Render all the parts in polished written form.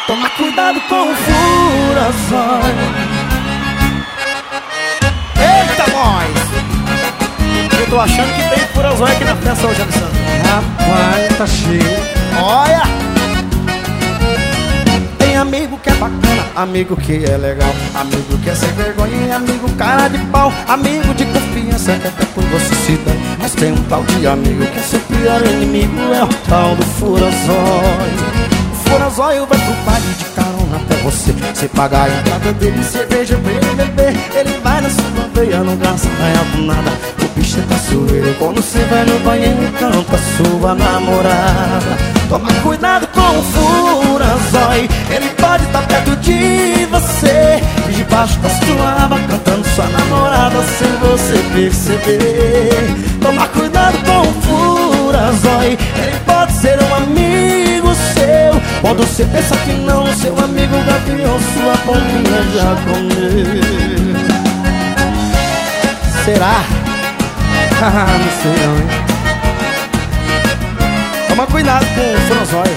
Toma cuidado com o fura-zóio. Eita, nós! Eu tô achando que tem fura-zóio aqui na festa hoje, Alessandro. Rapaz, tá cheio. Olha! Tem amigo que é bacana, amigo que é legal, amigo que é sem vergonha, amigo cara de pau, amigo de confiança que até por você se dá. Mas tem um tal de amigo que é seu pior inimigo, é o tal do fura-zóio. O fura-zóio vai pro baile de carona até você. Se pagar a entrada dele, cerveja pra ele beber, ele vai na sua veia, não gasta real com nada. O bicho tá sueiro quando você vai no banheiro e canta sua namorada. Toma cuidado com o fura-zóio, ele pode estar perto de você, debaixo da sua aba, cantando sua namorada sem você perceber. Toma cuidado com o fura-zóio, ele pode ser um amigo seu. Quando você pensa que não, seu amigo gavião sua pombinha já comeu. Será? Não sei não, hein? Toma cuidado com o fura-zóio.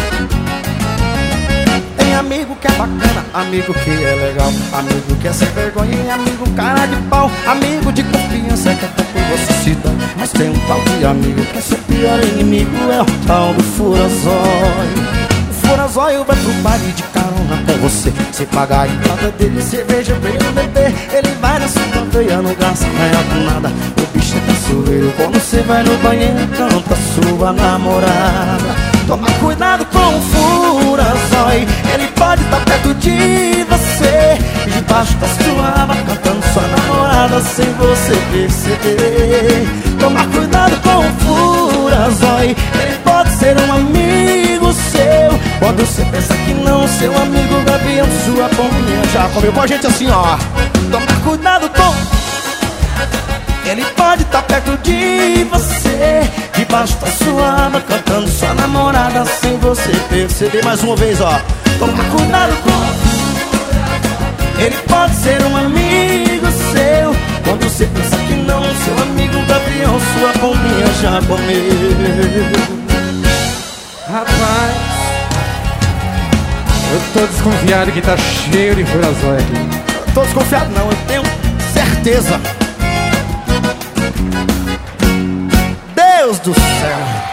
Tem amigo que é bacana, amigo que é legal, amigo que é sem vergonha, amigo cara de pau, amigo de confiança que até por você se dá. Mas tem um tal de amigo que é seu pior inimigo, é o tal do fura-zóio. O fura-zóio vai pro baile de carona até você. Se pagar a entrada dele, cerveja pra ele beber, ele vai na sua veia, não gasta real com nada. O bicho tá sueiro quando você vai no banheiro e canta sua namorada. Toma cuidado com o fura-zóio, ele pode estar perto de você, debaixo da sua aba, cantando sua namorada sem você perceber. Toma cuidado com o fura-zóio, ele pode ser um amigo seu. Quando você pensa que não, seu amigo gavião sua pombinha já comeu. Com a gente assim, ó. Toma cuidado com... Ele pode estar perto de você, debaixo da sua aba, cantando sua namorada sem você perceber. Mais uma vez, ó. Toma cuidado com... Ele pode ser um amigo seu. Quando você pensa que não, seu amigo gavião sua pombinha já comeu. Rapaz, eu tô desconfiado que tá cheio de fura-zóio aqui. Tô desconfiado não, eu tenho certeza. Deus do céu!